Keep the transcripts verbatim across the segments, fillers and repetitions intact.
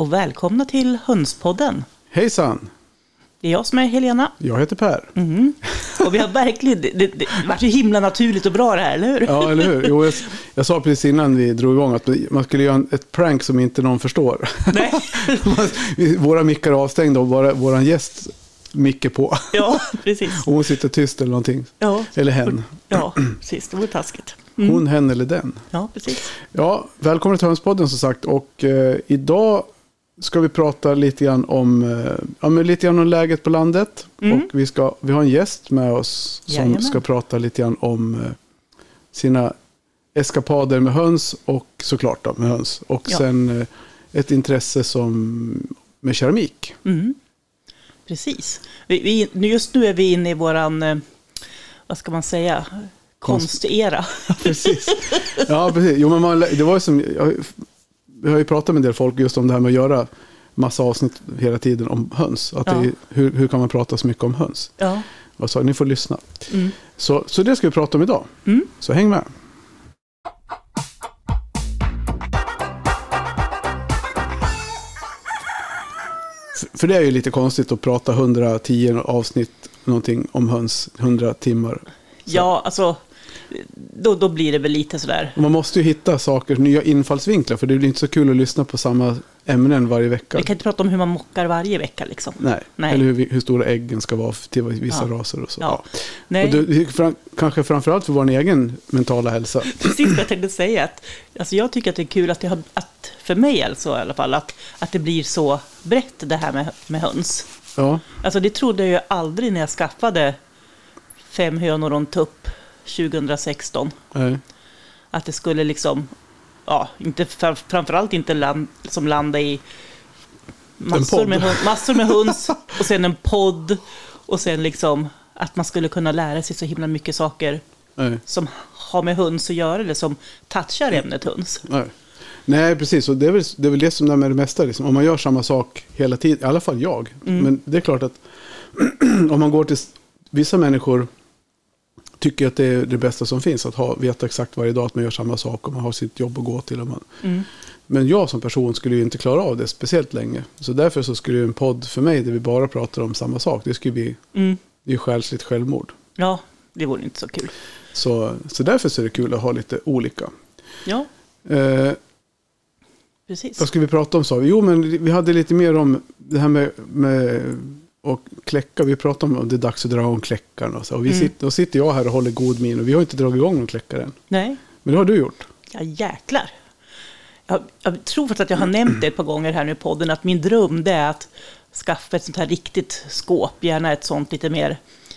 och välkomna till Hönspodden. Hejsan! Det är jag som är Helena. Jag heter Per. Mm. Och vi har verkligen, det, det, det var så himla naturligt och bra det här, eller hur? Ja, eller hur? Jo, jag, jag sa precis innan vi drog igång att man skulle göra ett prank som inte någon förstår. Nej. Våra mickar är avstängda och våra, våran gäst mickar på. Ja, precis. Och hon sitter tyst eller någonting. Ja. Eller hen. Ja, precis. Det var taskigt. Mm. Hon, hen eller den. Ja, precis. Ja, välkommen till Hönspodden som sagt. Och eh, idag ska vi prata lite grann om, eh, ja, men lite grann om läget på landet. Mm. Och vi, ska, vi har en gäst med oss som Jajamän. ska prata lite grann om eh, sina eskapader med höns och såklart då, med höns. Och Ja. sen eh, ett intresse som med keramik. Mm. Precis. Vi, vi, just nu är vi inne i våran, eh, vad ska man säga, konstera. Precis. Ja, precis. Jo, men man, det var ju som, jag, vi har ju pratat med en del folk just om det här med att göra massa avsnitt hela tiden om höns. Att Ja. det är, hur, hur kan man prata så mycket om höns? Ja. Och så, ni får lyssna. Mm. Så, så det ska vi prata om idag. Mm. Så häng med. För, för det är ju lite konstigt att prata hundratio avsnitt någonting om höns, hundra timmar. Så. Ja, alltså, då, då blir det väl lite sådär. Man måste ju hitta saker, nya infallsvinklar, för det blir inte så kul att lyssna på samma ämnen varje vecka. Vi kan inte prata om hur man mockar varje vecka liksom. Nej, Nej. eller hur, hur stora äggen ska vara till vissa Ja. raser och så. Ja. Ja. Nej. Och det, fram, kanske framförallt för vår egen mentala hälsa. Precis vad jag tänkte säga. Att, alltså jag tycker att det är kul att, det har, att för mig alltså i alla fall, att, att det blir så brett det här med, med höns. Ja, Alltså det trodde jag ju aldrig när jag skaffade fem hönor och en tupp tjugohundrasexton. nej. Att det skulle liksom, ja, inte, framförallt inte land, som landa i massor podd. med, massor med höns och sen en podd och sen liksom att man skulle kunna lära sig så himla mycket saker nej. som har med höns att göra eller som touchar ämnet höns. Nej. Nej, precis. Och det är väl det, är väl det som är med det mesta. Liksom. Om man gör samma sak hela tiden, i alla fall jag. Mm. Men det är klart att om man går till vissa människor tycker att det är det bästa som finns. Att ha, veta exakt varje dag att man gör samma sak och man har sitt jobb att gå till. Och man, Mm. Men jag som person skulle ju inte klara av det speciellt länge. Så därför så skulle ju en podd för mig där vi bara pratar om samma sak. Det skulle bli Mm. det är ju själsligt självmord. Ja, det vore inte så kul. Så, så därför så är det kul att ha lite olika. Ja, Eh, precis. vad ska vi prata om så? Jo, men vi hade lite mer om det här med, med och kläcka. Vi pratade om att det är dags att dra om kläckarna. Och så. Och vi Mm. sitter, och sitter jag här och håller god min. Och vi har inte dragit igång någon kläckare än. Nej, Men det har du gjort. ja jäklar. Jag, jag tror faktiskt att jag har nämnt det ett par gånger här nu i podden att min dröm det är att skaffa ett sånt här riktigt skåp. Gärna ett sånt lite mer,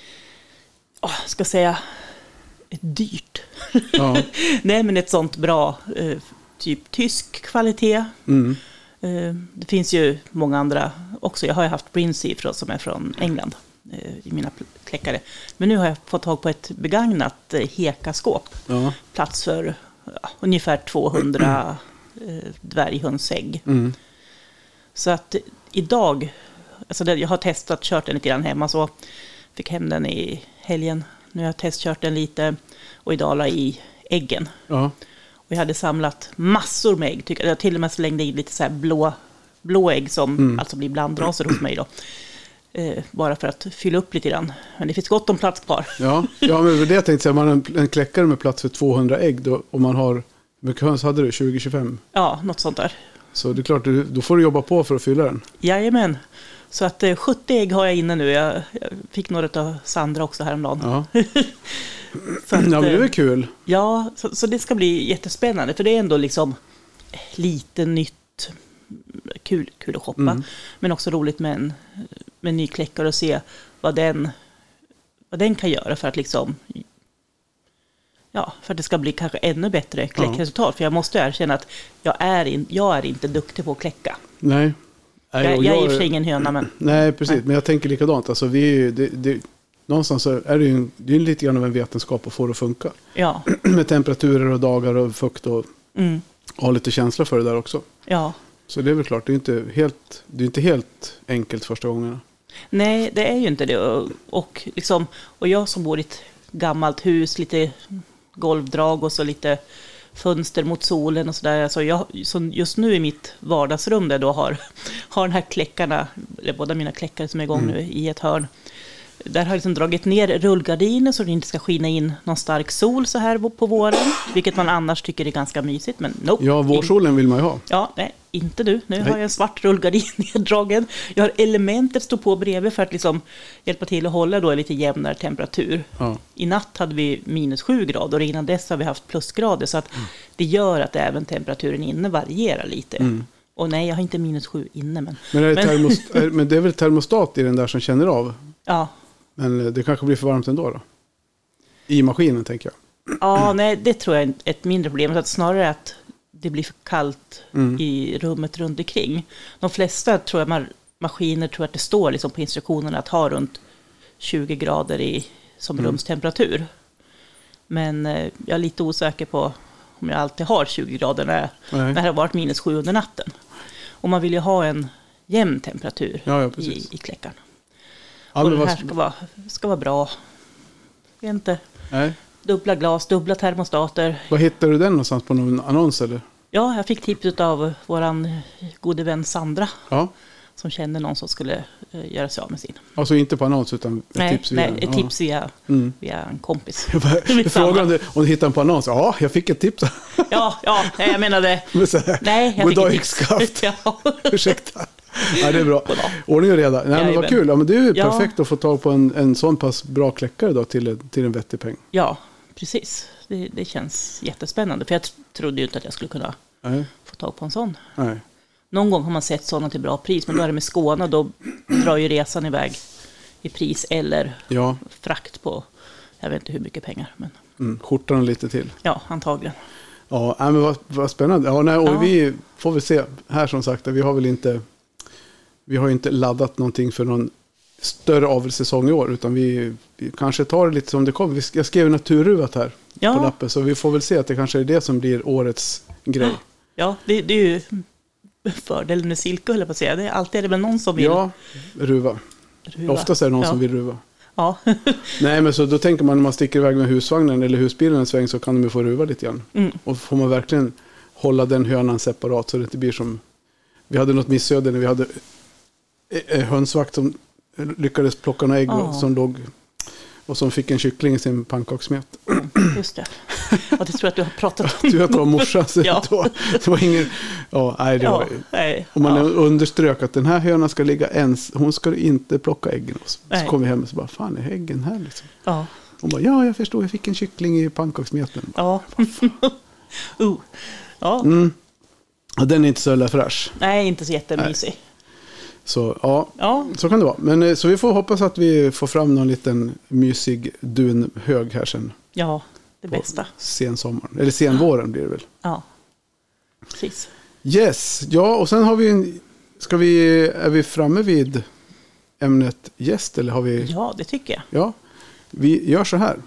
åh, ska jag säga, ett dyrt. Ja. Nej, men ett sånt bra, eh, typ tysk kvalitet. Mm. Eh, det finns ju många andra också. Jag har ju haft Princey från, som är från England eh, i mina pl- kläckare. Men nu har jag fått tag på ett begagnat eh, hekaskåp. Ja. Plats för ja, ungefär tvåhundra eh, dvärghönsägg. Mm. Så att idag, alltså det, jag har testat kört den lite grann hemma så fick hem den i helgen. Nu har jag testkört den lite och idag la i äggen. Ja. Och jag hade samlat massor med ägg. Tycker jag till och med slängde i lite så här blå, blå ägg som Mm. alltså blir blandraser hos mig då. Eh, bara för att fylla upp lite grann. Men det finns gott om plats kvar. Ja. Ja, men det var det jag tänkte säga. Man har en, en kläckare med plats för tvåhundra ägg. Då, och man har, hur mycket höns hade du? tjugo till tjugofem? Ja, något sånt där. Så det är klart, du, då får du jobba på för att fylla den. Jajamän. Så att eh, sjuttio ägg har jag inne nu. Jag, jag fick några av Sandra också häromdagen. Ja, Så att, ja men det är eh, väl kul. Ja, så, så det ska bli jättespännande. För det är ändå liksom lite nytt. Kul, kul att shoppa. Mm. Men också roligt med en, med en ny kläckare och se vad den, vad den kan göra för att liksom... Ja, för att det ska bli kanske ännu bättre kläckresultat. För jag måste erkänna att jag är, in, jag är inte duktig på att kläcka. Nej. Nej, Jag, och jag är i och för sig ingen höna, men... Nej, precis. Nej. Men jag tänker likadant. Alltså, vi är ju, det, det, någonstans så är det ju en, det är ju lite grann av en vetenskap att få det att funka. Ja, Med temperaturer och dagar och fukt och mm, ha lite känsla för det där också. ja. Så det är väl klart, det är inte helt, det är inte helt enkelt första gångerna. Nej, det är ju inte det. Och, och, liksom, och jag som bor i ett gammalt hus, lite golvdrag och så lite fönster mot solen och sådär. Alltså jag, så just nu i mitt vardagsrum där jag då har, har den här kläckarna, eller båda mina kläckare som är igång mm. nu i ett hörn. Där har jag liksom dragit ner rullgardiner så det inte ska skina in någon stark sol så här på våren. Vilket man annars tycker är ganska mysigt, men nope. Ja, vårsolen vill man ju ha. Ja, nej, inte du. Nu nej. har jag en svart rullgardin neddragen. Jag har elementet stå på bredvid för att liksom hjälpa till att hålla då lite jämnare temperatur. Ja. I natt hade vi minus sju grader och innan dess har vi haft plusgrader. Så att mm. det gör att även temperaturen inne varierar lite. Mm. Och nej, jag har inte minus sju inne. Men, men, är det termost- är, men det är väl termostat i den där som känner av? Ja. Men det kanske blir för varmt ändå då? I maskinen tänker jag. Ja, nej, det tror jag är ett mindre problem. Så att snarare att det blir för kallt mm. i rummet runt omkring. De flesta tror jag man, maskiner tror att det står liksom på instruktionerna att ha runt tjugo grader i, som mm. rumstemperatur. Men eh, jag är lite osäker på om jag alltid har tjugo grader när, när det har varit minus sju under natten. Och man vill ju ha en jämn temperatur ja, ja, i, i kläckaren. Ja, och det här ska vara, ska vara bra. Jag vet inte. Nej. Dubbla glas, dubbla termostater. Vad hittade du den någonstans på någon annons eller? Ja, jag fick tips av våran gode vän Sandra. Ja. Som kände någon som skulle uh, göra sig av med sin. Alltså inte på annons utan ett nej, tips via... Nej, ett tips via, mm. via en kompis. Jag frågade om du hittade den på annons. Ja, jag fick ett tips. ja, ja, jag menade... nej, jag god fick dag, ett tips. ja. Ursäkta. Ja, det är bra. Ordning och reda. Nej, men vad kul. Ja, men det är ju ja. perfekt att få tag på en, en sån pass bra kläckare då till, till en vettig peng. Ja, precis. Det, det känns jättespännande. För jag trodde ju inte att jag skulle kunna nej. få tag på en sån. Nej. Någon gång har man sett sådana till bra pris. Men då är det med Skåne och då drar ju resan iväg i pris eller ja. frakt på, jag vet inte hur mycket pengar. Men... Mm, skjortan lite till. Ja, antagligen. Ja, men vad, vad spännande. Ja, nej, och ja. vi får väl se här som sagt. Vi har väl inte... Vi har ju inte laddat någonting för någon större avelssäsong i år. Utan vi, vi kanske tar det lite som det kommer. Jag skrev naturruvat här ja. på lappen. Så vi får väl se att det kanske är det som blir årets grej. Ja, det, det är ju fördelen med silke, höll jag på att säga. Det är alltid är det väl någon som vill... Ja, ruva. ruva. Oftast är det någon ja. som vill ruva. Ja. Nej, men så då tänker man när man sticker iväg med husvagnen eller husbilen en sväng så kan de ju få ruva lite grann. Mm. Och får man verkligen hålla den hönan separat så det inte blir som... Vi hade något missöde när vi hade hönsvakt som lyckades plocka några ägg oh. som låg och som fick en kyckling i sin pannkakssmet. Just det. Ja, det tror jag att du har pratat om. Du vet vad morsan så ja. det, var, det var ingen... Ja, nej, det ja, var, nej. Och man ja. underströk att den här hönan ska ligga ens. Hon ska inte plocka äggen. Så nej. kom vi hem och så bara, fan är äggen här liksom? Ja. Hon bara, ja jag förstår, jag fick en kyckling i pannkakssmeten. Ja. uh. Ja. Mm. Ja, den är inte så jävla fräsch. Nej, inte så jättemysig. Nej. Så ja, ja, så kan det vara. Men så vi får hoppas att vi får fram någon liten mysig dunhög här sen. Ja, det bästa. Sen sommaren, eller sen våren blir det väl. Ja, precis. Yes, ja och sen har vi en, ska vi, är vi framme vid ämnet gäst eller har vi? Ja, det tycker jag. Ja, vi gör så här.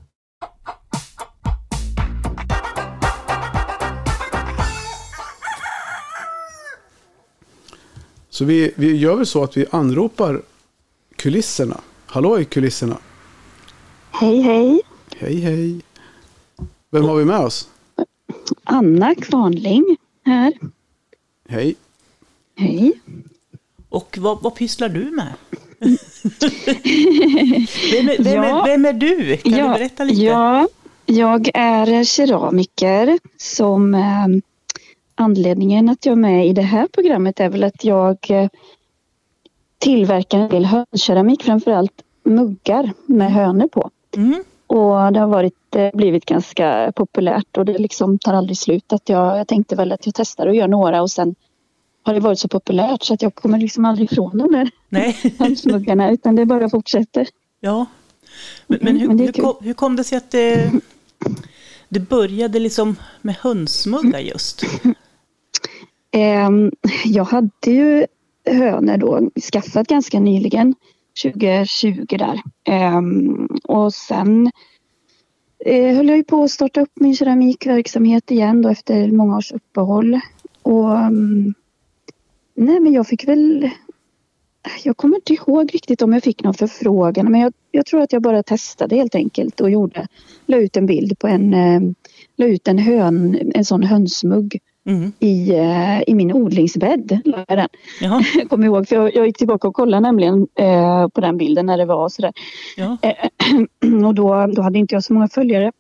Så vi, vi gör väl så att vi anropar kulisserna. Hallå i kulisserna. Hej, hej. Hej, hej. Vem har vi med oss? Anna Kvarnling här. Hej. Hej. Och vad, vad pysslar du med? vem, är, vem, ja. är, vem är du? Kan ja, du berätta lite? Ja, jag är keramiker som... Eh, Anledningen att jag är med i det här programmet är väl att jag tillverkar en del hönkeramik, framförallt muggar med hönor på. Mm. Och det har varit, blivit ganska populärt och det liksom tar aldrig slut. Att jag, jag tänkte väl att jag testar och gör några och sen har det varit så populärt så att jag kommer liksom aldrig ifrån de där hönsmuggarna utan det bara fortsätter. Ja, men, men, hur, men hur, kom, hur kom det sig att det, det började liksom med hönsmuggar just? Jag hade ju hönor då skaffat ganska nyligen, tjugo tjugo där. Och sen höll jag ju på att starta upp min keramikverksamhet igen då efter många års uppehåll. Och nej men jag fick väl jag kommer inte ihåg riktigt om jag fick någon förfrågan. Men jag, jag tror att jag bara testade helt enkelt. Och gjorde, la ut en bild på en, eh, la ut en, hön, en sån hönsmugg. Mm. I, uh, i min odlingsbädd. Den. Jag kommer ihåg, för jag, jag gick tillbaka och kollade nämligen uh, på den bilden när det var sådär. Ja. Uh, och då, då hade inte jag så många följare.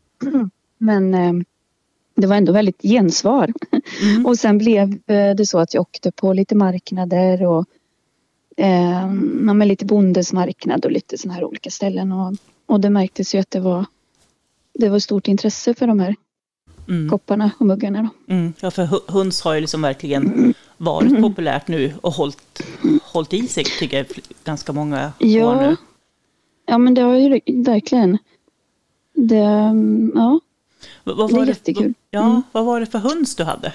Men uh, det var ändå väldigt gensvar. Mm. Och sen blev uh, det så att jag åkte på lite marknader och uh, med lite bondesmarknad och lite sådana här olika ställen. Och, och det märktes ju att det var, det var stort intresse för de här Mm. kopparna och muggarna då. Mm. Ja, för höns har ju liksom verkligen varit mm. populärt nu och hållit, hållit i sig, tycker jag, ganska många ja. år nu. Ja, men det har ju verkligen det, ja, vad, vad det är var jättekul. Det, ja, mm. vad var det för höns du hade?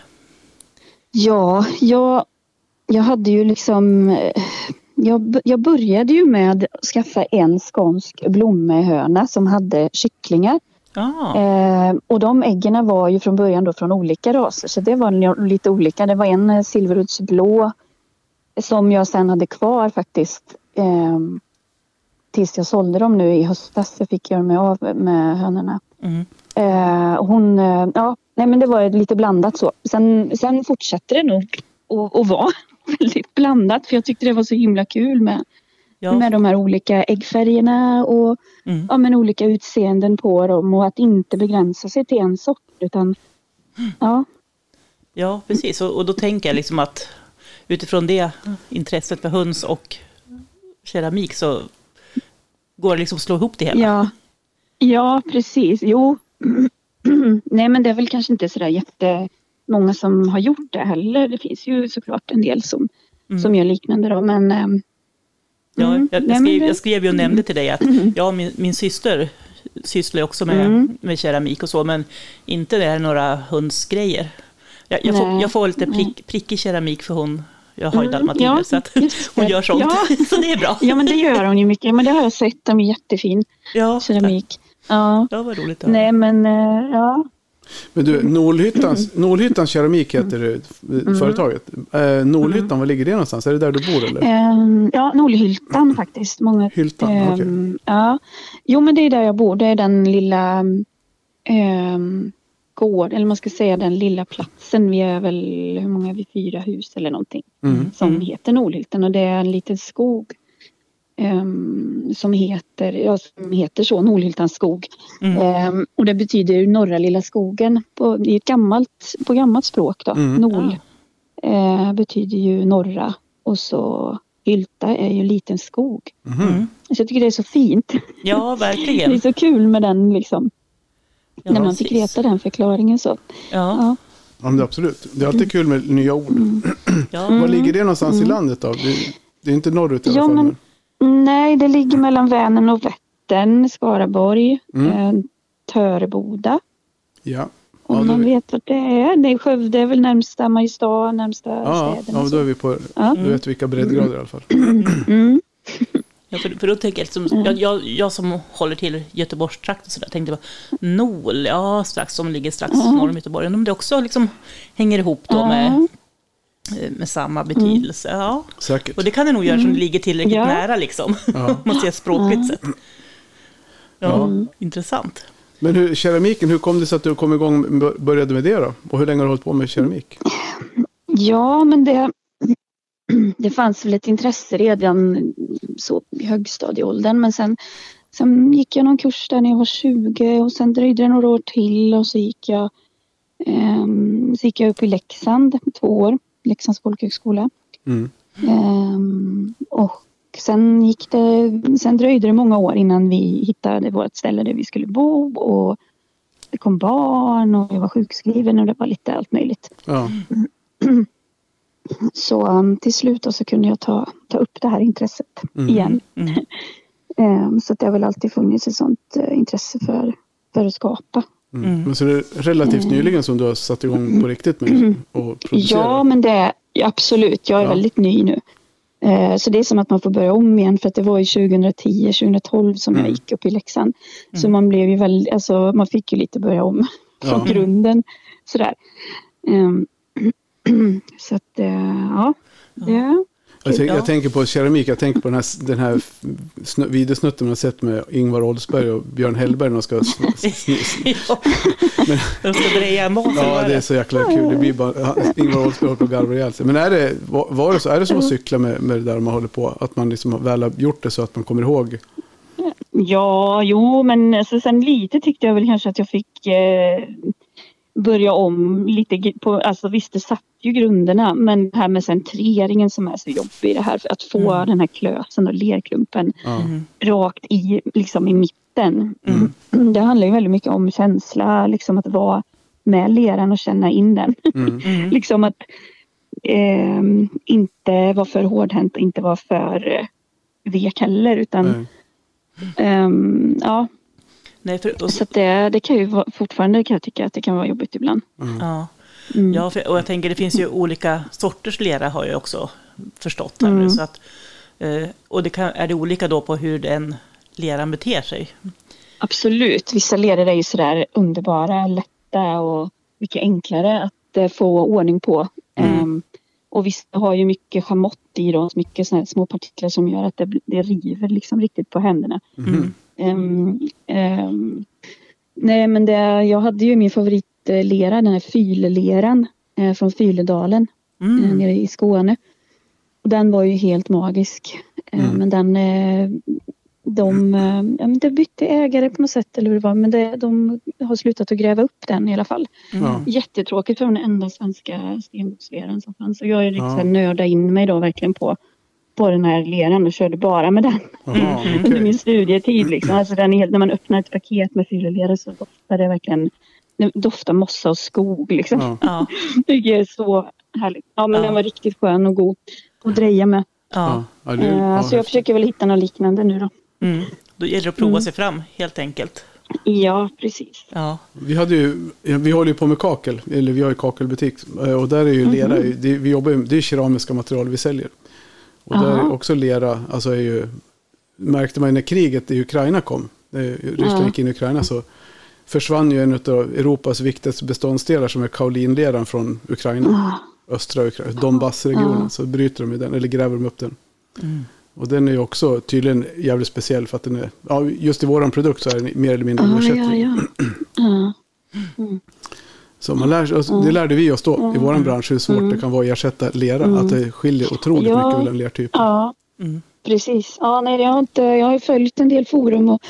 Ja, jag, jag hade ju liksom jag, jag började ju med att skaffa en skånsk blommehöna som hade kycklingar. Ah. Eh, och de äggarna var ju från början då från olika raser, så det var lite olika. Det var en silveruddsblå som jag sen hade kvar faktiskt eh, tills jag sålde dem nu i höstas. Jag fick göra mig av med hönorna. Mm. Eh, hon, eh, ja, nej men det var lite blandat så. Sen, sen fortsatte det nog att vara väldigt blandat, för jag tyckte det var så himla kul med Ja. med de här olika äggfärgerna och mm. ja, men olika utseenden på dem, och att inte begränsa sig till en sort utan ja. Ja, precis. Och, och då tänker jag liksom att utifrån det intresset för höns och keramik så går det liksom att slå ihop det hela. Ja, ja precis. Jo, nej men det är väl kanske inte sådär jättemånga som har gjort det heller. Det finns ju såklart en del som, mm. som gör liknande då, men Ja, jag, jag, skrev, jag skrev ju och nämnde till dig att ja, min, min syster sysslar också med, mm. med keramik och så, men inte det är några hönsgrejer. Jag, jag, får, jag får lite prick, prickig keramik för hon, jag har ju dalmatiner, mm, ja, så att hon gör sånt, ja. Så det är bra. Ja, men det gör hon ju mycket, men det har jag sett, de är jättefin ja, keramik. Ja, ja vad roligt. Nej, men ja. Men du, Nolhyttans, Nolhyttans keramik heter det, mm. företaget. Eh, Nolhyttan, mm. var ligger det någonstans? Är det där du bor eller? Um, ja, Nolhyltan faktiskt. Många, Hyltan, um, okej. Okay. Ja. Jo, men det är där jag bor. Det är den lilla um, gård, eller man ska säga den lilla platsen. Vi är väl, hur många är vi? Fyra hus eller någonting. Mm. Som mm. heter Nolhyltan, och det är en liten skog. Um, som heter ja, som heter så, Nolhyltans skog. Mm. Um, och det betyder norra lilla skogen på, i ett gammalt, på gammalt språk då. Mm. Nol uh, betyder ju norra, och så hylta är ju liten skog. Mm. Så jag tycker det är så fint. Ja, verkligen. Det är så kul med den liksom. Ja, när man fick veta den förklaringen så. Ja. Ja. Ja, men det är absolut. Det är alltid kul med nya ord. Mm. Ja. Var ligger det någonstans mm. i landet då? Det, det är inte norrut i alla ja, fall. Men, nej, det ligger mellan Vänern och Vättern, Skaraborg, mm. eh, Töreboda. Ja. Om ja, man vi... vet vad det är. Det är Skövde, är väl närmsta Mariestad, närmsta ja, städerna. Ja, då är vi på, ja. Du vet vilka breddgrader i alla fall. Mm. Ja, för, för då tänker jag, liksom, jag, jag, jag som håller till Göteborgstrakt och sådär, tänkte bara, Nol, ja, strax, som ligger strax mm. norr om Göteborg. Om det också liksom hänger ihop då mm. med, med samma betydelse. Mm. Ja. Säkert. Och det kan det nog göra som det ligger tillräckligt ja. nära, liksom. Ja. Om man ser språkligt sett. Ja, mm. intressant. Men hur, keramiken, hur kom det sig att du kom igång, började med det då? Och hur länge har du hållit på med keramik? Ja, men det... Det fanns väl ett intresse redan så i högstadieåldern, men sen, sen gick jag någon kurs där när jag var tjugo, och sen dröjde det några år till, och så gick jag, eh, så gick jag upp i Leksand två år, Leksands folkhögskola. Mm. Eh, och sen gick det, sen dröjde det många år innan vi hittade vårt ställe där vi skulle bo, och det kom barn och jag var sjukskriven och det var lite allt möjligt. Ja. Så um, till slut då, så kunde jag ta, ta upp det här intresset mm. igen. Mm. um, så det har väl alltid funnits ett sånt uh, intresse för, för att skapa. Mm. Mm. Men så det är relativt mm. nyligen som du har satt igång på riktigt med mm. och producera? Ja, men det är absolut. Jag är ja. väldigt ny nu. Uh, så det är som att man får börja om igen, för att det var ju tjugohundratio tjugohundratolv som mm. jag gick upp i Leksand. Mm. Så man blev ju väldigt, alltså man fick ju lite börja om från ja. grunden. Sådär. Um, Så att, ja. Det... Jag, tänk, Ja. jag tänker på keramik, jag tänker på den här, den här snö, videosnutten man har sett med Ingvar Oldsberg och Björn Hellberg när de ska sn, sn, sn, Ja. men, De ska dreja mat. ja, det är så jäkla kul. Det blir bara, Ingvar Oldsberg håller på att garva ihjäl sig. Men är det, var, var det så, är det som att cykla med, med det där man håller på? Att man liksom väl har gjort det så att man kommer ihåg? Ja, jo, men alltså, sen lite tyckte jag väl kanske att jag fick eh, börja om lite på, alltså visst det satt ju grunderna, men det här med centreringen som är så jobbig, det här för att få mm. den här klösen och lerklumpen mm. rakt i, liksom i mitten. Mm. Det handlar ju väldigt mycket om känsla, liksom att vara med leran och känna in den. Mm. Mm. liksom att eh, inte vara för hårdhänt och inte vara för eh, vek heller, utan mm. Um, ja. Nej, för, och så att det, det kan ju vara, fortfarande kan jag tycka att det kan vara jobbigt ibland. Mm. Ja, mm. ja för, och jag tänker det finns ju olika sorters lera har jag också förstått här mm. nu, så att, eh, och det kan, är det olika då på hur den leran beter sig? Absolut, vissa leror är ju sådär underbara, lätta och mycket enklare att eh, få ordning på. Mm. Um, Och visst har ju mycket chamott i dem, mycket såna här små partiklar som gör att det, det river liksom riktigt på händerna. Mm. Um, um, nej men det, jag hade ju min favoritlera, den här fyleleran eh, från Fyledalen mm. eh, nere i Skåne. Och den var ju helt magisk. Mm. Eh, men den, eh, de, eh, ja, men det bytte ägare på något sätt eller hur det var, men det, de har slutat att gräva upp den i alla fall. Mm. Jättetråkigt för den enda svenska stenboksleran som fanns. Och jag är liksom ja. nörda in mig då verkligen på, på den här leran och körde bara med den. Aha, okay. Under min studietid liksom. Alltså den är helt, när man öppnar ett paket med fyllelera så doftar det verkligen, det doftar mossa och skog liksom. Ja. Det är så härligt. Ja men ja. den var riktigt skön och god att dreja med. Ja. Ja, det, ja, så jag försöker väl hitta något liknande nu då. Mm. Då gäller det att prova mm. sig fram helt enkelt. Ja, precis. Ja. Vi, hade ju, vi håller ju på med kakel, eller vi har ju kakelbutik. Och där är ju lera, mm-hmm. det, vi jobbar ju, det är keramiska material vi säljer. Och Aha. där är också lera, alltså är ju, märkte man när kriget i Ukraina kom, Ryssland ja. gick in i Ukraina så försvann ju en av Europas viktigaste beståndsdelar som är kaolinleran från Ukraina. Ja. Östra Ukraina, Donbassregionen, ja. så bryter de ju den, eller gräver de upp den. Mm. Och den är ju också tydligen jävligt speciell för att den är, ja, just i våran produkt så är den mer eller mindre ah, ersättning. Ja, ja. Mm. Så man lär, alltså, det lärde vi oss då mm. i våran bransch hur svårt mm. det kan vara att ersätta lera. Mm. Att det skiljer otroligt ja. mycket mellan lertyper. Ja, mm. precis. Ja, nej, jag, har inte, jag har följt en del forum och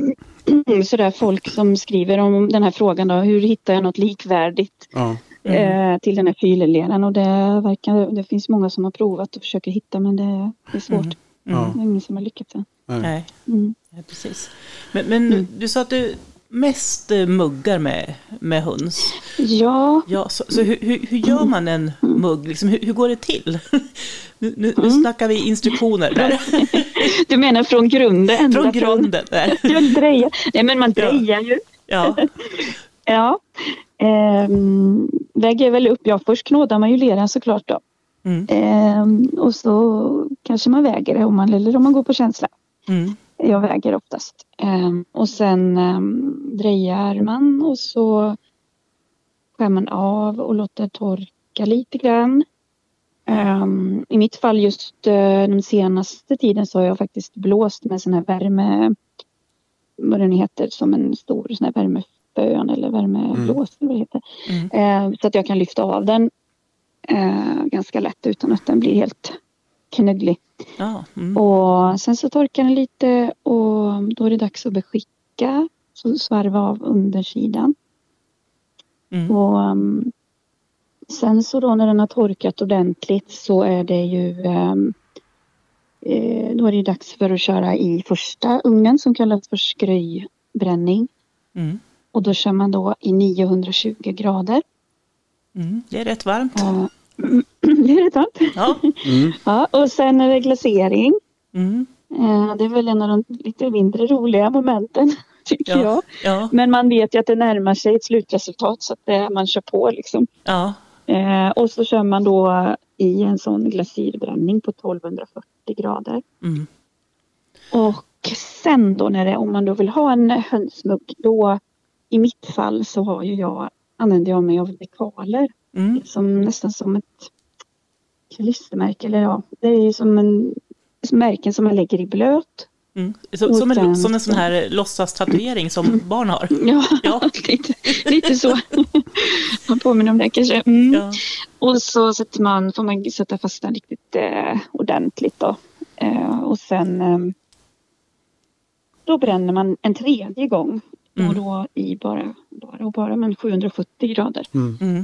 sådär folk som skriver om den här frågan. Då, hur hittar jag något likvärdigt ja. mm. eh, till den här fyleleran? Och det, verkar, det finns många som har provat och försöker hitta, men det, det är svårt. Mm. Mm. Det är ingen som har lyckats än. Nej, mm. ja, precis. Men, men mm. du sa att du mest muggar med, med höns. Ja. ja så så hur, hur, hur gör man en mugg? Liksom, hur, hur går det till? Nu, nu, nu snackar vi instruktioner där. Du menar från grunden? Från grunden. Där. Jag drejar. Nej, men man drejar ju. Ja. ja. Ehm, väger väl upp. Ja, först knådar man ju leran såklart då. Mm. Ehm, och så kanske man väger det om man, eller om man går på känsla. Mm. Jag väger oftast. Ehm, och sen um, drejar man och så skär man av och låter torka lite grann. Um, I mitt fall just uh, den senaste tiden så har jag faktiskt blåst med sån här värme, vad den heter, som en stor sån här värmefön eller värmeblås mm. eller vad det heter. Mm. Uh, så att jag kan lyfta av den uh, ganska lätt utan att den blir helt knögglig. Ah, mm. Och sen så torkar den lite och då är det dags att beskicka. Så svarva av undersidan. Mm. Och um, sen så då när den har torkat ordentligt så är det ju um, eh, då är det dags för att köra i första ugnen som kallas för skröjbränning. Mm. Och då kör man då i niohundratjugo grader. Mm. Det är rätt varmt. Uh, det är rätt varmt. Ja. Mm. Ja, och sen är det glasering. Mm. Uh, det är väl en av de lite mindre roliga momenten. Tycker ja, jag. Ja. Men man vet ju att det närmar sig ett slutresultat så att det, man kör på liksom. Ja. Eh, och så kör man då i en sån glasyrbränning på tolvhundrafyrtio grader. Mm. Och sen då när det, om man då vill ha en hönsmugg, då i mitt fall så har ju jag, använder jag mig av dekaler. Mm. Som nästan som ett klistermärke, eller ja, det är ju som en som märken som man lägger i blöt. Mm. Så, som, en, som en sån här låtsas-tatuering som barn har. Ja, ja. lite, lite så. Man påminner om det kanske. Mm. Ja. Och så sätter man, får man sätta fast den riktigt eh, ordentligt då. Eh, och sen eh, då bränner man en tredje gång. Mm. Och då i bara, bara och bara men sjuhundrasjuttio grader. Mm. Mm.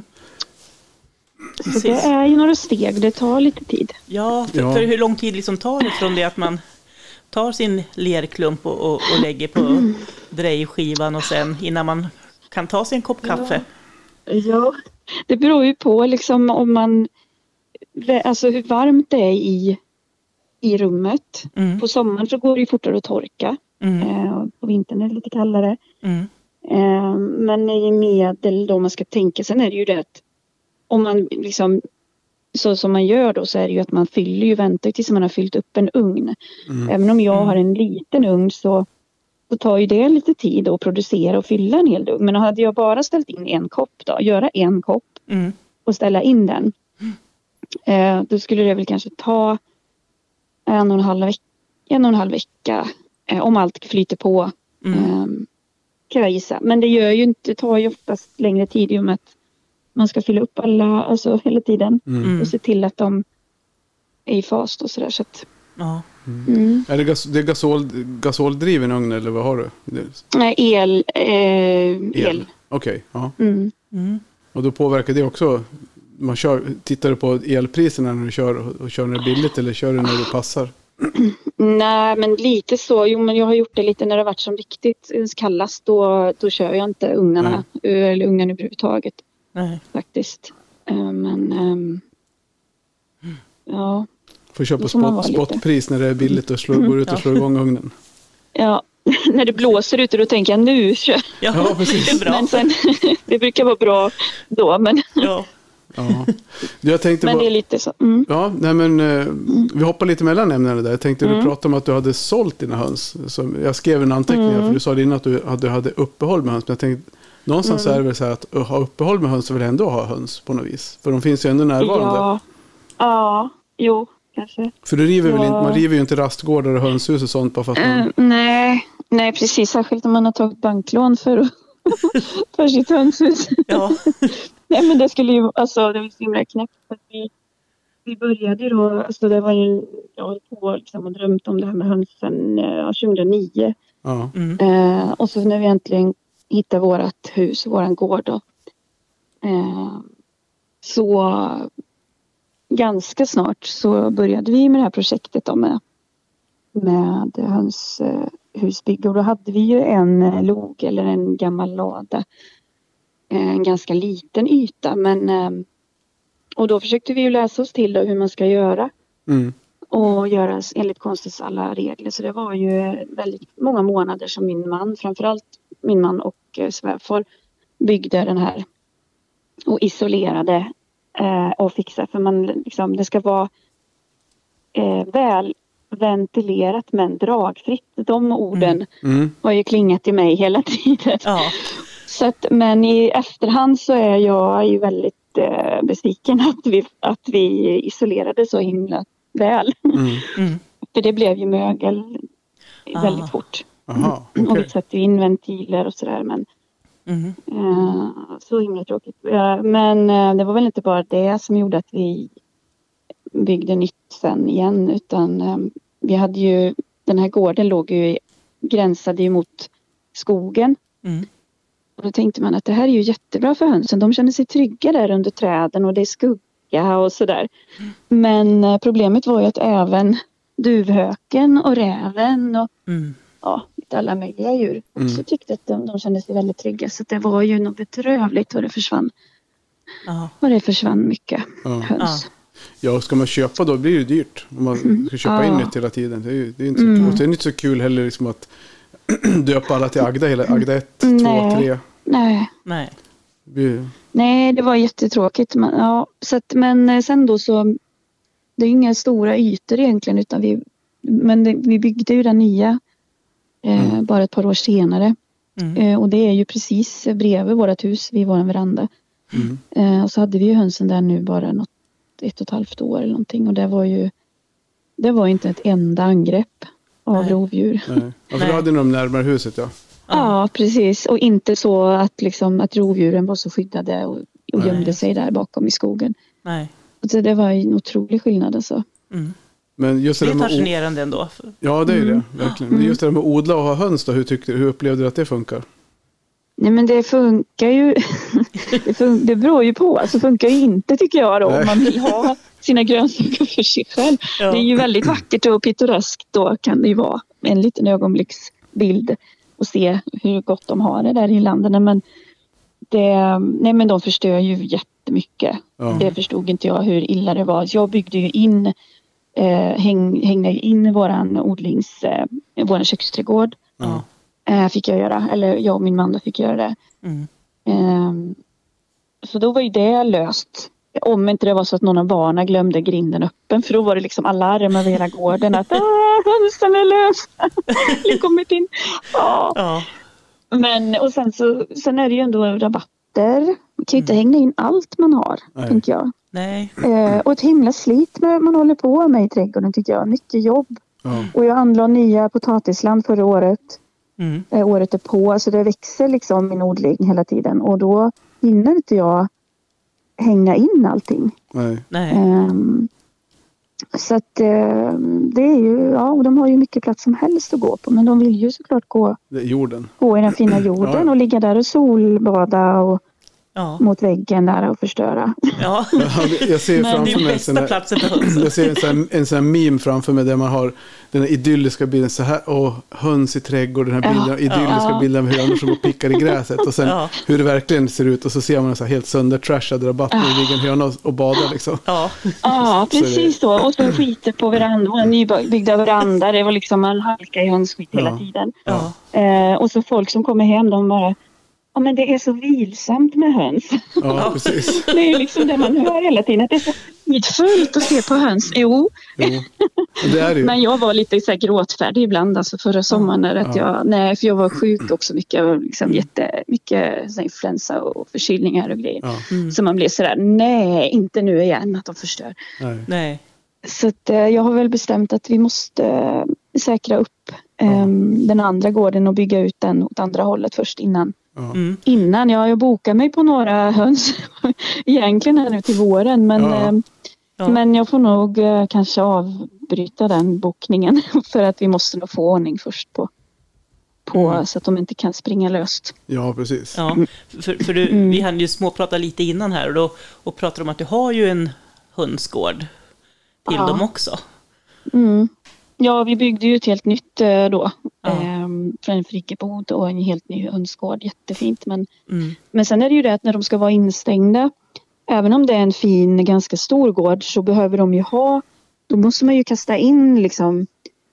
Så det är ju några steg, det tar lite tid. Ja, för, ja. för hur lång tid liksom tar det från det att man tar sin lerklump och, och, och lägger på mm. drejskivan och sen innan man kan ta sig en kopp kaffe? Ja, ja. Det beror ju på liksom om man, alltså hur varmt det är i, i rummet. Mm. På sommaren så går det ju fortare att torka. Mm. Eh, på vintern är det lite kallare. Mm. Eh, men i medel då man ska tänka, sen är det ju det att om man liksom, så som man gör då så är det ju att man fyller ju, väntar tills man har fyllt upp en ugn. Mm. Även om jag har en liten ugn så, så tar ju det lite tid att producera och fylla en hel ugn. Men hade jag bara ställt in en kopp då, göra en kopp mm. och ställa in den. Mm. Eh, då skulle det väl kanske ta en och en halv vecka, en och en halv vecka eh, om allt flyter på. Mm. Eh, kan jag gissa. Men det gör ju inte, det tar ju oftast längre tid i och med att man ska fylla upp alla, alltså hela tiden. Mm. Och se till att de är i fas och sådär. Så att, ja. Mm. Mm. Är det, gas, det är gasol, gasoldriven ugn eller vad har du? Nej, el. Eh, el. el. Okej, okay, ja. Mm. Mm. Och då påverkar det också, man kör, tittar du på elpriserna när du kör och kör när det är billigt eller kör du när det passar? Nej, men lite så. Jo, men jag har gjort det lite när det har varit som riktigt kallast. Då, då kör jag inte ugnarna, Nej. eller ugnen överhuvudtaget. Nej. Faktiskt. Uh, men um, mm. ja. Får köpa spot, spotpris när det är billigt och slå, går ut och slår igång ugnen. Ja, när det blåser ute då tänker jag nu kör. Ja, ja precis. Det är bra. Men sen, det brukar vara bra då, men ja. Ja. Jag tänkte men på, det är lite så. Mm. Ja, nej men uh, mm. vi hoppar lite mellan ämnena där. Jag tänkte mm. du pratade om att du hade sålt dina höns. Så jag skrev en anteckning mm. för du sa innan att du hade, hade uppehåll med höns. Men jag tänkte någonstans mm. är det väl så här att ha uppehåll med höns och vill ändå ha höns på något vis. För de finns ju ändå närvarande. Ja, ja jo, kanske. För du river ja. väl inte, man river ju inte rastgårdar och hönshus och sånt bara för att man... Uh, nej, nej, precis. Särskilt om man har tagit banklån för, för sitt hönshus. Ja. Nej, men det skulle ju, alltså det var så himla knäppt för att vi, vi började ju då, alltså det var ju, jag höll på liksom och drömt om det här med hönsen ja, tjugohundranio. Ja. Mm. Uh, och så när vi äntligen hitta vårat hus, våran gård då. Eh, så ganska snart så började vi med det här projektet då med, med hönshusbygge. Och då hade vi ju en log eller en gammal lada. Eh, en ganska liten yta. Men, eh, och då försökte vi ju läsa oss till då hur man ska göra. Mm. Och göra enligt konstens alla regler. Så det var ju väldigt många månader som min man, framförallt min man och eh, svärfar byggde den här och isolerade eh, och fixade. För man liksom, det ska vara eh, väl ventilerat men dragfritt. De orden mm. Mm. har ju klingat i mig hela tiden. Ja. Så att, men i efterhand så är jag ju väldigt eh, besviken att vi, att vi isolerade så himla väl. Mm. Mm. För det blev ju mögel ah. väldigt fort. Aha, okay. Och vi satte in ventiler och sådär. Men mm. eh, så himla tråkigt. Eh, men eh, det var väl inte bara det som gjorde att vi byggde nytt sen igen. Utan eh, vi hade ju, den här gården låg ju, gränsade ju mot skogen. Mm. Och då tänkte man att det här är ju jättebra för hönsen. De känner sig trygga där under träden och det är skugga och sådär. Mm. Men eh, problemet var ju att även duvhöken och räven och mm. ja, alla möjliga djur också mm. tyckte att de, de kände sig väldigt trygga. Så det var ju något bedrövligt och det försvann. Ja. Och det försvann mycket ja. höns. Ja, ska man köpa då blir det dyrt. Om man ska köpa mm. in nytt hela tiden. Det är ju det är inte, så, mm. det är inte så kul heller liksom att döpa alla till Agda. Hela, Agda ett, två, tre. Nej. Nej. Vi... Nej, det var jättetråkigt. Men, ja, så att, men sen då så det är inga stora ytor egentligen utan vi, men det, vi byggde ju den nya eh, mm. bara ett par år senare. Mm. Eh, och det är ju precis bredvid vårt hus vid vår veranda. Mm. Eh, och så hade vi ju hönsen där nu bara något, ett och ett halvt år eller någonting. Och det var ju det var inte ett enda angrepp av Nej. rovdjur. Nej. Ja, för då hade de närmare huset, ja. Ja, precis. Och inte så att, liksom, att rovdjuren var så skyddade och, och gömde sig där bakom i skogen. Nej. Så det var en otrolig skillnad alltså. Mm. Men just det, Det är där med fascinerande ändå. Ja, det är Mm. det. Verkligen. Men just det där med att odla och ha höns då, hur, tyckte, hur upplevde du att det funkar? Nej, men det funkar ju. det, fun- det beror ju på. Alltså funkar ju inte, tycker jag då. Nej. Om man vill ha sina grönsaker för sig själv. Ja. Det är ju väldigt vackert och pittoreskt. Då kan det ju vara en liten ögonblicksbild. Och se hur gott de har det där i länderna. Men, det, nej, men de förstör ju jättemycket. Ja. Det förstod inte jag hur illa det var. Jag byggde ju in, eh, häng, hängde in våran odlings, eh, våran köksträdgård. Ja. Eh, fick jag göra. Eller jag och min man då fick göra det. Mm. Eh, så då var ju det löst. Om inte det var så att någon av barnen glömde grinden öppen. För då var det liksom alarm över hela gården. Att hönsen är lösa. Eller kommit in. Ja. Ja. Men och sen så sen är det ju ändå rabatter. Man kan ju inte hänga in allt man har. Nej. Tänker jag. Nej. Eh, och ett himla slit med, man håller på med i trädgården tycker jag. Mycket jobb. Ja. Och jag anlade nya potatisland förra året. Mm. Eh, året är på. Så det växer liksom min odling hela tiden. Och då hinner inte jag hänga in allting. Nej. Nej. Um, så att uh, det är ju, ja, och de har ju mycket plats som helst att gå på. Men de vill ju såklart gå, Det är jorden. gå i den fina jorden Ja. och ligga där och solbada och Ja. mot väggen där och förstöra. Ja. Ja, jag ser Men det är framför ju mig en bästa sån här, platsen för hönsen. jag ser en sån här, en sån här meme framför mig där man har den här idylliska bilden så här, och höns i trädgården, den här bilden, Ja. idylliska Ja. bilden av hönor som går och pickar i gräset och sen Ja. hur det verkligen ser ut och så ser man en så här helt söndertrashad rabatt med ligger en höna och- och badar liksom. Ja. Ja, Så det- precis så. Och så skiter på verandan, en nybyggda veranda. Det var liksom en halka i hönsskit hela Ja. tiden. Ja. Eh, och så folk som kommer hem, de bara, ja men det är så vilsamt med höns. Ja, precis. Det är liksom det man hör hela tiden. Att det är så fridfullt att se på höns. Jo, Jo. Och det är det ju. men jag var lite så här gråtfärdig ibland. Alltså förra sommaren. När att jag, nej, för jag var sjuk också mycket. Jag var liksom jättemycket så här influensa och förkylningar och grejer. Ja, Så man blev sådär, nej, inte nu igen att de förstör. nej. Nej. Så att, eh, jag har väl bestämt att vi måste eh, säkra upp eh, den andra gården och bygga ut den åt andra hållet först innan. Ja. Mm. Innan, ja, jag bokar mig på några höns egentligen här nu till våren. Men, Ja. eh, Ja. men jag får nog eh, kanske avbryta den bokningen. För att vi måste nog få ordning först på, på Mm. så att de inte kan springa löst. Ja, precis. Ja, för, för du, Mm. vi hade ju småpratat lite innan här och, då, och pratade om att du har ju en hönsgård till Ja. dem också. Mm. Ja, vi byggde ju ett helt nytt eh, då. Ja. Eh, för en friggebod och en helt ny hönsgård. Jättefint. Men, Mm. men sen är det ju det att när de ska vara instängda, även om det är en fin, ganska stor gård, så behöver de ju ha, då måste man ju kasta in liksom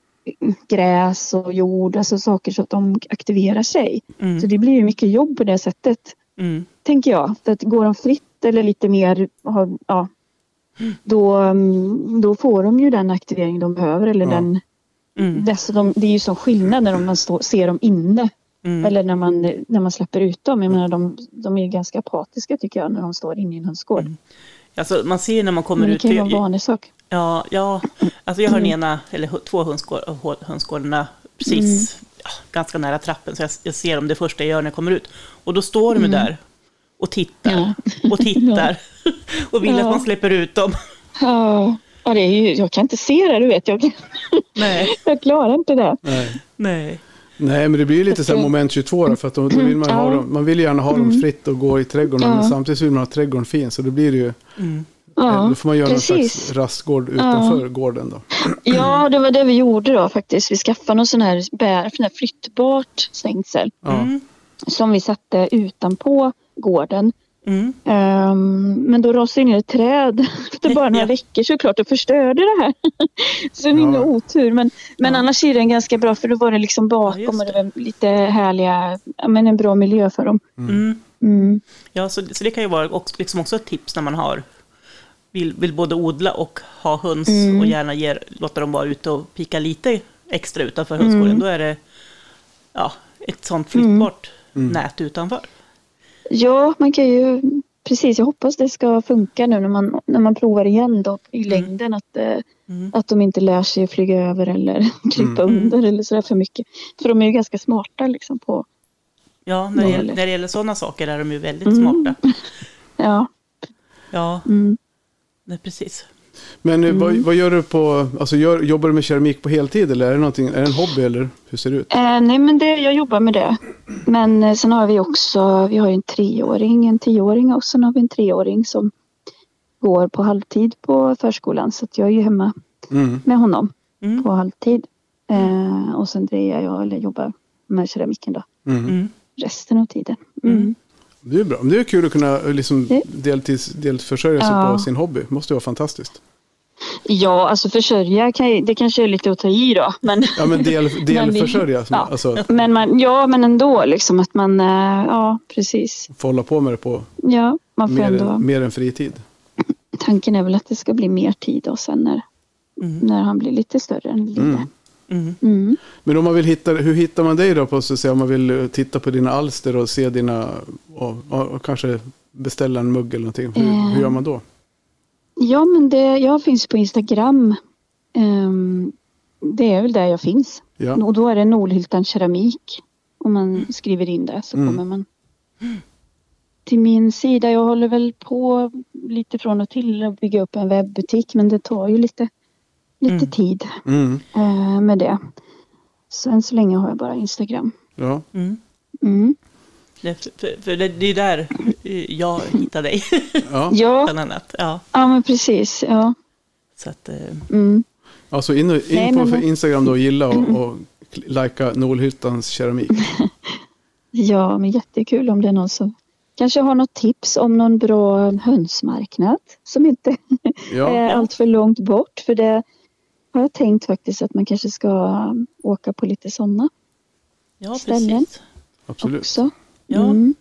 gräs och jord, alltså saker så att de aktiverar sig. Mm. Så det blir ju mycket jobb på det sättet, Mm. tänker jag. För att går de fritt eller lite mer, har- ja, då, mm, då får de ju den aktivering de behöver. Eller Ja. den, Mm. dessutom, det är ju så skillnad när man står, ser dem inne. Mm. Eller när man, när man släpper ut dem. Jag menar, de, de är ganska apatiska tycker jag när de står inne i en hönsgård. Mm. Alltså, man ser när man kommer Men det ut. kan ju för vara jag- en vanlig sak. Ja, ja, alltså jag har den ena, eller hu- två hönsgård, hönsgårdarna precis ja, ganska nära trappen. Så jag, jag ser dem det första jag gör när jag kommer ut. Och då står de där och tittar och tittar och vill Ja. att man släpper ut dem. Ja, ja, det är ju, jag kan inte se det, du vet. Jag, Nej, jag klarar inte det. Nej. nej. Nej, men det blir ju lite så här moment tjugotvå då, för att då, då vill man, ha Ja. dem, man vill gärna ha dem fritt och gå i trädgården, Ja. men samtidigt vill man ha trädgården fin, så då blir det ju, Mm. Ja, då får man göra någon precis. slags rastgård utanför gården då. Ja, det var det vi gjorde då faktiskt. Vi skaffade någon sån här, bär, sån här flyttbart stängsel Ja. Mm. som vi satte utanpå gården. Mm. Ehm, men då rasade in ett träd efter bara några Ja. veckor såklart och förstörde det här. Så det var ingen Ja. otur. Men, men Ja. annars är den ganska bra för då var det liksom Ja, bakom just och det var lite härliga, ja, men en bra miljö för dem. Mm. Mm. Ja, så, så det kan ju vara också, liksom också ett tips när man har vill, vill både odla och ha höns Mm. och gärna ger, låta dem vara ute och pika lite extra utanför hönsgården. Mm. Då är det ja, ett sånt flyttbart nät utanför. Ja, man kan ju precis, jag hoppas det ska funka nu när man, när man provar igen då i Mm. längden. Att, eh, Mm. att de inte lär sig att flyga över eller krypa Mm. under eller sådär för mycket. För de är ju ganska smarta liksom på... Ja, när det, Ja, gäller, när det gäller sådana saker är de ju väldigt Mm. smarta. Ja. Ja, Mm. nej, precis. Men eh, Mm. vad, vad gör du på, alltså gör, jobbar du med keramik på heltid eller är det någonting, är det en hobby eller hur ser det ut? Eh, nej men det, jag jobbar med det. Men eh, sen har vi också, vi har ju en treåring, en tioåring och sen har vi en treåring som går på halvtid på förskolan. Så att jag är ju hemma Mm. med honom Mm. på halvtid. Eh, och sen drejar jag eller jobbar med keramiken då. Mm. Mm. Resten av tiden. Mm. Mm. Det är bra. Det är kul att kunna liksom Det- deltids, delförsörja sig Ja. på sin hobby. Måste ju vara fantastiskt. Ja, alltså försörja, kan ju, det kanske är lite att ta i då. Men, Ja, men del, delförsörja. Ja. Alltså, men man, ja, men ändå liksom att man, eh, ja precis. få hålla på med det på Ja, man får mer, ändå, mer än fritid. tanken är väl att det ska bli mer tid då sen när, Mm. när han blir lite större än lite. Mm. Mm. Mm. Men om man vill hitta, hur hittar man dig då? På, så att säga, om man vill eh, titta på dina alster och se dina, och, och, och kanske beställa en mugg eller någonting. Hur, Eh. hur gör man då? Ja, men det, jag finns på Instagram. Ehm, det är väl där jag finns. Ja. Och då är det Nolhyltan keramik. Om man skriver in det så Mm. kommer man till min sida. Jag håller väl på lite från och till att bygga upp en webbutik. Men det tar ju lite, lite Mm. tid Mm. eh, med det. Så än så länge har jag bara Instagram. Ja. Mm. Mm. Det, för, för det, det är där eh, jag hittar dig, Ja. Ja, bland annat. Ja, ja, men precis. Ja. så att, eh, Mm. Alltså in, och- in Nej, på men- Instagram då och gilla och, och likea Nolhyttans keramik. Ja, men jättekul om det är någon som kanske har något tips om någon bra hönsmarknad som inte Ja. är allt för långt bort. För det har jag tänkt faktiskt att man kanske ska åka på lite sådana ja, Ställen. precis. Absolut. också. Ja. Mm.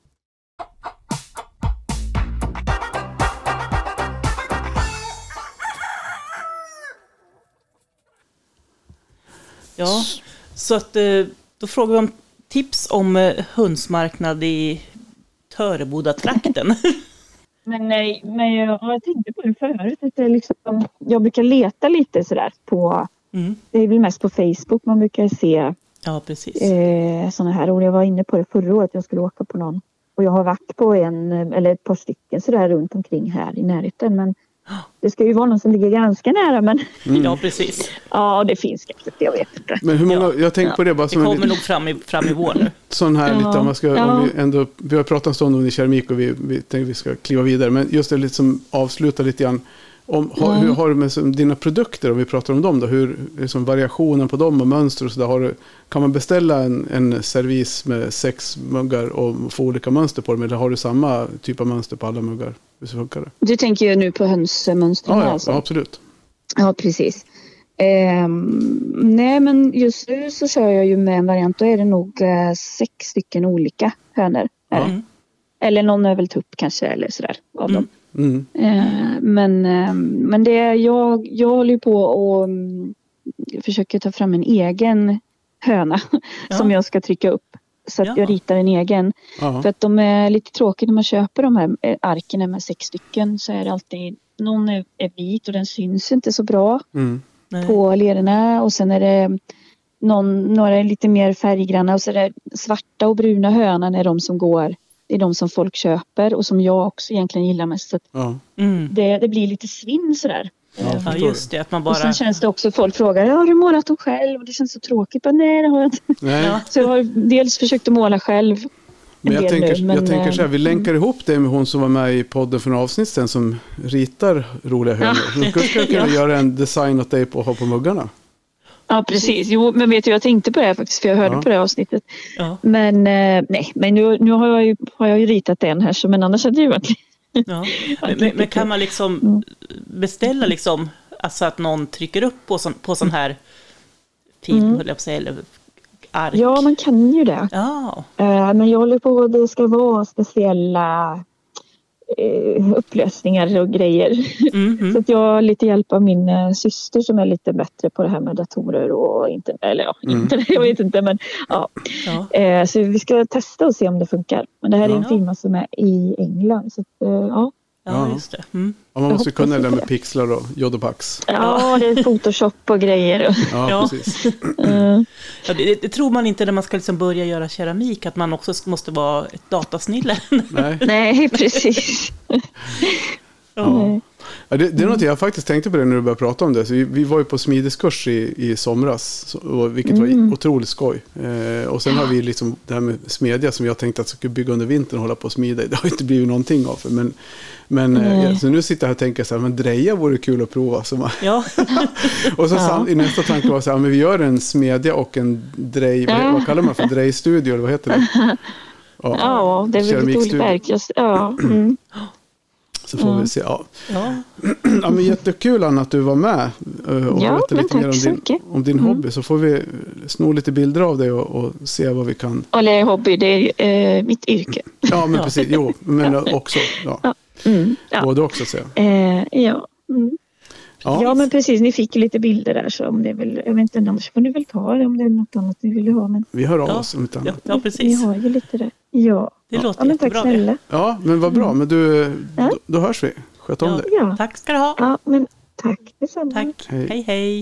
Ja, så att eh, då frågar vi om tips om eh, hönsmarknad i Töreboda-trakten. Men, nej, men jag, jag tänkte på det förut. Att det är liksom, jag brukar leta lite sådär på, Mm. det är väl mest på Facebook man brukar se Ja, precis. eh, sådana här. Och jag var inne på det förra året, jag skulle åka på någon. Och jag har varit på en eller ett par stycken sådär runt omkring här i närheten. Men det ska ju vara någon som ligger ganska nära. Men Ja, precis. ja, det finns kanske, jag vet inte. Men hur många, Ja. jag tänker på det bara Det som en kommer liten, nog fram i, fram i vår nu. sån här Ja. lite, om man ska, Ja. om vi ändå, vi har pratat en stund om din keramik och vi, vi tänkte vi ska kliva vidare. Men just det lite som avsluta lite grann. Om, ha, Mm. Hur har du med som, dina produkter, om vi pratar om dem då? Hur, liksom variationen på dem och mönster och sådär. Har du, kan man beställa en, en servis med sex muggar och få olika mönster på dem? Eller har du samma typ av mönster på alla muggar? Hur funkar det? Du tänker ju nu på hönsmönstren Ja, ja, alltså. ja, absolut. Ja, precis. Ehm, nej, men just nu så kör jag ju med en variant. Då är det nog eh, sex stycken olika hönor. Är det. Mm. Eller någon är väl tupp kanske eller sådär av Mm. dem. Mm. Eh, men, eh, men det är, jag, jag håller ju på och mm, försöker ta fram en egen höna Ja. som jag ska trycka upp. Så att Ja. jag ritar en egen. Ja. För att de är lite tråkiga när man köper de här eh, arkerna med sex stycken. Så är det alltid, någon är, är vit och den syns inte så bra Mm. Nej. på lerorna. Och sen är det någon, några är lite mer färggranna. Och så är det svarta och bruna hönan är de som går. Det är de som folk köper och som jag också egentligen gillar mest. Så att Ja. Mm. det, det blir lite svinn sådär. Ja, Ja, förstår just det. Att man Och bara... sen känns det också, folk frågar, ja, har du målat dem själv? Och det känns så tråkigt. Men nej, det har jag inte. Nej. Ja. Så jag har dels försökt att måla själv. Men jag del tänker, nu, men, jag tänker så här, vi eh, länkar ihop det med hon som var med i podden för en avsnitt sen som ritar roliga hönor. Då skulle jag kunna Ja. göra en design åt dig på att ha på muggarna. Ja, precis. Jo, men vet du, jag tänkte på det här faktiskt, för jag hörde Ja. på det avsnittet. Ja, Men eh, nej, men nu, nu har, jag ju, har jag ju ritat en här, så, men annars hade det ju varit... ja. Men, men, men kan man liksom beställa liksom, alltså att någon trycker upp på sån, på sån här film, Mm. höll jag på att säga, eller ark? Ja, man kan ju det. Ja, Eh, men jag håller på, det ska vara speciella eh, upplösningar och grejer. Mm-hmm. Så att jag har lite hjälp av min eh, syster som är lite bättre på det här med datorer och internet. Eller ja, mm. internet, jag vet inte. Men, ja. Ja. Eh, så vi ska testa och se om det funkar. Men det här ja. är en firma som är i England. Så att, eh, ja. Ja, just det. Mm. Ja, man måste kunna det med pixlar och jodopax. Ja, det är Photoshop och grejer. Ja, ja. precis. Mm. Ja, det, det tror man inte när man ska liksom börja göra keramik, att man också måste vara ett datasnille. Nej, Nej precis. Ja. Ja, det, det är något jag faktiskt tänkte på det när du började prata om det. Så vi, vi var ju på smideskurs i, i somras, och, vilket mm. var otroligt skoj. Eh, och sen har vi liksom det här med smedja som jag tänkte att jag skulle bygga under vintern och hålla på och smida. Det har inte blivit någonting av det. Men, men eh, så nu sitter jag här och tänker så här, men dreja vore kul att prova. Så man, ja. och så ja. i nästa tanke var så här, men vi gör en smedja och en drej, vad, vad kallar man för drejstudio eller vad heter det? Ja, ja det är väl ett olika verk. Ja, mm. Så får mm. vi se. Ja. Ja. Ja, men jättekul Anna att du var med och ja, berättade lite mer om din, om din mm. hobby. Så får vi sno lite bilder av dig och, och se vad vi kan. Eller hobby, det är eh, mitt yrke. Ja, men precis. Jo, men också. Ja. Ja. Mm. Ja. Både också, så. Eh, ja. Mm. Ja. Ja, men precis. Ni fick ju lite bilder där. Så om det är väl, jag vet inte, annars får ni väl ta det om det är något annat ni vill ha. Men... Vi hör av ja. oss om inte annat. Ja, ja, precis. Vi har ju lite där. Ja. Det ja. låter ja, jättebra. Tack snälla. Ja, men vad bra. Men du, ja. då, då hörs vi. Sköt om ja. dig. Ja. Tack ska du ha. Ja, men tack detsamma. Tack. Hej, hej. hej.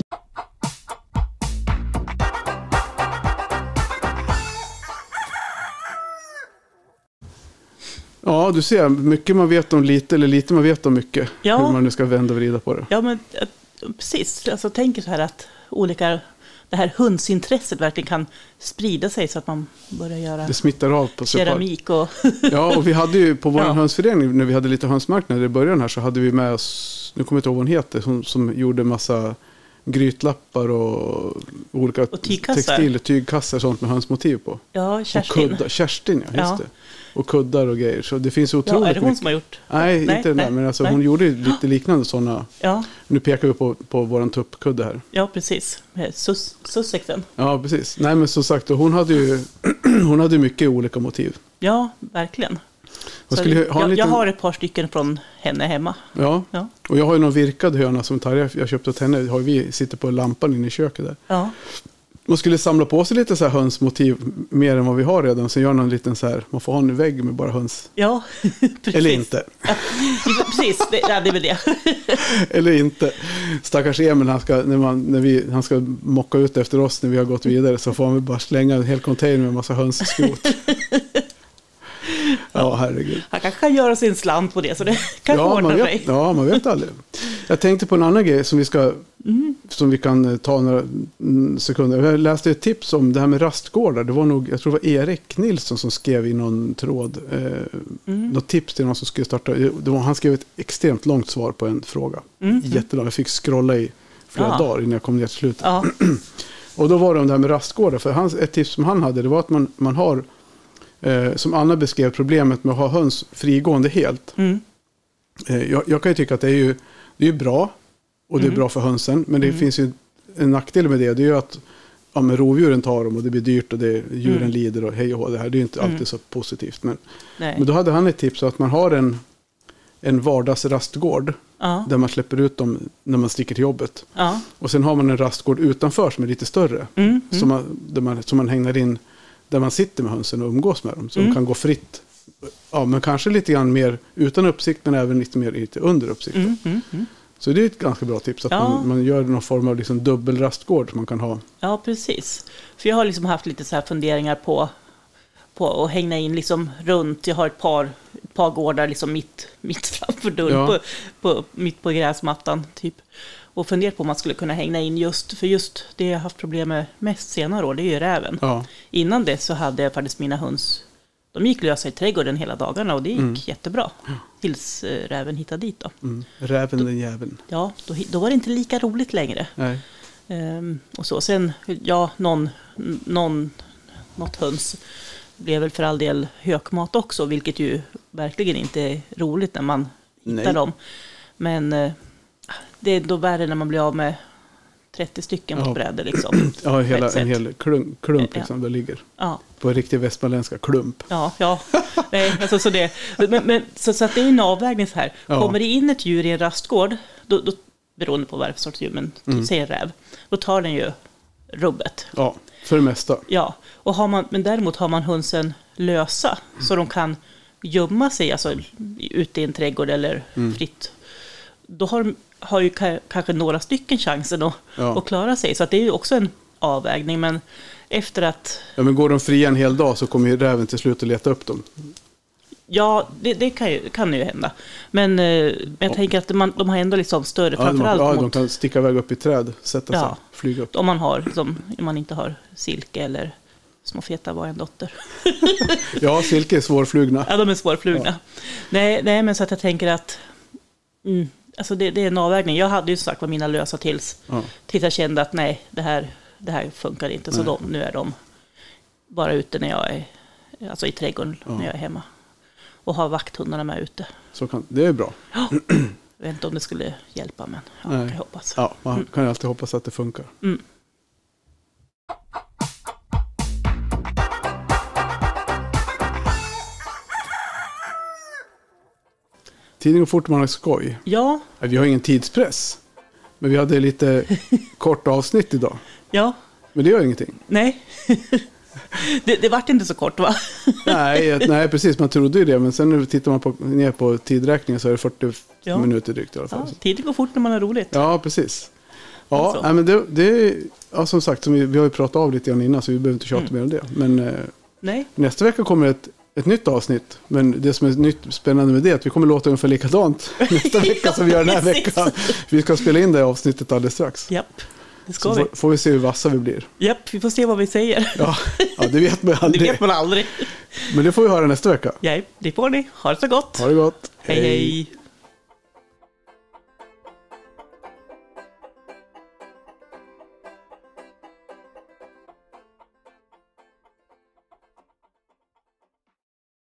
Ja, du ser, mycket man vet om lite eller lite man vet om mycket. Ja. Hur man nu ska vända och vrida på det. Ja, men precis. Alltså, tänker så här att olika, det här hundsintresset verkligen kan sprida sig så att man börjar göra det smittar av på keramik. Och ja, och vi hade ju på vår ja. hönsförening, när vi hade lite hönsmarknader i början här, så hade vi med oss, nu kommer jag inte ihåg vad hon heter, som, som gjorde massa grytlappar och olika och textil- och tygkassar och sånt med hönsmotiv på. Ja, Kerstin. Och kuddar, Kerstin, ja, just ja. det. Och kuddar och grejer. Så det finns otroligt ja, är det hon mycket. som har gjort? Nej, nej inte den där. Men alltså, hon gjorde lite liknande sådana. Ja. Nu pekar vi på, på våran tuppkudde här. Ja, precis. Sus- Sussexen. Ja, precis. Nej, men som sagt, hon hade ju hon hade mycket olika motiv. Ja, verkligen. Jag, ha jag, liten... jag har ett par stycken från henne hemma. Ja, ja. Och jag har ju någon virkad höna som Tarja, jag köpte åt henne. Har vi sitter på lampan inne i köket där. Ja. Man skulle samla på sig lite så här hönsmotiv mer än vad vi har redan. Så gör någon liten så här, man får ha en vägg med bara höns. Ja, precis. Eller inte. Ja, precis, det, ja, det är väl det. Eller inte. Stackars Emil, han ska, när man, när vi, han ska mocka ut efter oss när vi har gått vidare, så får han bara slänga en hel container med en massa hönsskrot. Ja, herregud. Han kanske kan göra sin slant på det, så det kan ja, ordna man vet, sig. Ja, man vet aldrig. Jag tänkte på en annan grej som vi ska mm. som vi kan ta några sekunder. Jag läste ett tips om det här med rastgårdar. Det var nog, jag tror det var Erik Nilsson som skrev i någon tråd eh, mm. något tips till någon som skulle starta. Det var, han skrev ett extremt långt svar på en fråga. Mm. Jättelångt. Jag fick scrolla i flera ja. dagar innan jag kom ner till slutet. Ja. Och då var det om det här med rastgårdar. För hans, ett tips som han hade, det var att man, man har Eh, som Anna beskrev problemet med att ha höns frigående helt. Mm. Eh, jag, jag kan ju tycka att det är ju det är bra och det är mm. bra för hönsen, men det mm. finns ju en nackdel med det. Det är ju att ja, men rovdjuren tar dem och det blir dyrt och det, djuren mm. lider och hej och hå. Det här det är ju inte mm. alltid så positivt. Men, men då hade han ett tips att man har en, en vardagsrastgård ja. där man släpper ut dem när man sticker till jobbet. Ja. Och sen har man en rastgård utanför som är lite större. Mm. Mm. Som, man, där man, som man hängnar in där man sitter med hönsen och umgås med dem. Så mm. de kan gå fritt. Ja, men kanske lite grann mer utan uppsikt, men även lite mer lite under uppsikt. Mm. Mm. Mm. Så det är ett ganska bra tips. Att ja. man, man gör någon form av liksom dubbelrastgård som man kan ha. Ja, precis. För jag har liksom haft lite så här funderingar på, på att hänga in liksom runt. Jag har ett par, ett par gårdar liksom mitt, mitt framför dörren. Ja. På, på, mitt på gräsmattan typ. Och funderat på om man skulle kunna hänga in just, för just det jag har haft problem med mest senare år, det är ju räven. Ja. Innan det så hade jag faktiskt mina höns, de gick lösa i trädgården hela dagarna och det gick mm. jättebra. Tills äh, räven hittade dit då. Mm. Räven då, den jäveln. Ja, då, då var det inte lika roligt längre. Nej. Ehm, och så, sen, ja, någon, någon, något höns blev väl för all del hökmat också, vilket ju verkligen inte är roligt när man hittar Nej. dem. Men... Äh, det är då värre när man blir av med trettio stycken på brädor liksom. Ja, hela, en hel klump, klump liksom, ja. där ligger. Ja. På en riktig västmanländska klump. Ja, ja. Nej, alltså, så, det, men, men, så, så att det är en avvägning så här. Ja. Kommer det in ett djur i en rastgård, då, då, beroende på vad det är för sorts djur, men mm. säg en räv, då tar den ju rubbet. Ja, för det mesta. Ja, och har man, men däremot har man hönsen lösa, mm. så de kan gömma sig, alltså ute i en trädgård eller mm. fritt. Då har, har ju ka, kanske några stycken chansen att, ja. att klara sig. Så att det är ju också en avvägning, men efter att... Ja, men går de fria en hel dag så kommer ju räven till slut att leta upp dem. Ja, det, det kan, ju, kan ju hända. Men, eh, men jag ja. tänker att man, de har ändå liksom större, ja, framförallt de, ja, mot... de kan sticka iväg upp i träd, sätta sig, ja, flyga upp. Om man, har, liksom, om man inte har silke eller små feta var en dotter. Ja, silke är svårflugna. Ja, de är svårflugna. Ja. Nej, nej, men så att jag tänker att... Mm, alltså det, det är en avvägning. Jag hade ju sagt vad mina lösa tills, ja. tills jag kände att nej, det här, det här funkar inte. Så de, nu är de bara ute när jag är, alltså i trädgården, ja. när jag är hemma. Och har vakthundarna med ute. Så kan, det är bra. Ja. Jag vet inte om det skulle hjälpa, men ja, kan jag hoppas. Ja, man mm. kan ju alltid hoppas att det funkar. Mm. Tiden går fort, man har skoj. Ja. Vi har ingen tidspress. Men vi hade lite kort avsnitt idag. Ja. Men det gör ingenting. Nej. det, det vart inte så kort, va? nej, nej, precis. Man trodde ju det. Men sen när tittar man på, ner på tidräkningen så är det fyrtio ja. minuter drygt i alla fall. Ja, tiden går fort när man har roligt. Ja, precis. Ja, alltså. nej, men det, det ja, som sagt, som vi, vi har ju pratat av lite grann innan så vi behöver inte tjata mm. mer om det. Men eh, nej. nästa vecka kommer ett Ett nytt avsnitt, men det som är nytt spännande med det är att vi kommer låta ungefär likadant nästa vecka som vi gör den här veckan. Vi ska spela in det avsnittet alldeles strax. Japp, det ska så vi. Får, får vi se hur vassa vi blir. Japp, vi får se vad vi säger. Ja, ja det vet man aldrig. Det vet man aldrig. Men det får vi höra nästa vecka. Ja, det får ni. Ha det så gott. Ha det gott. Hej, hej. hej.